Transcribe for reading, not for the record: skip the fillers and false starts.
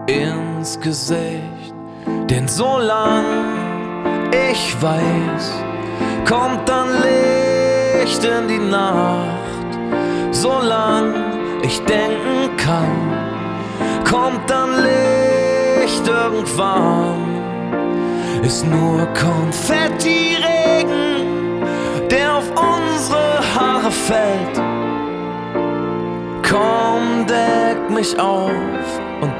ins Gesicht, denn solang ich weiß, kommt dann Licht in die Nacht. Solang ich denken kann, kommt dann Licht irgendwann. Ist nur Konfetti-Regen, der auf unsere Haare fällt. Komm, deck mich auf,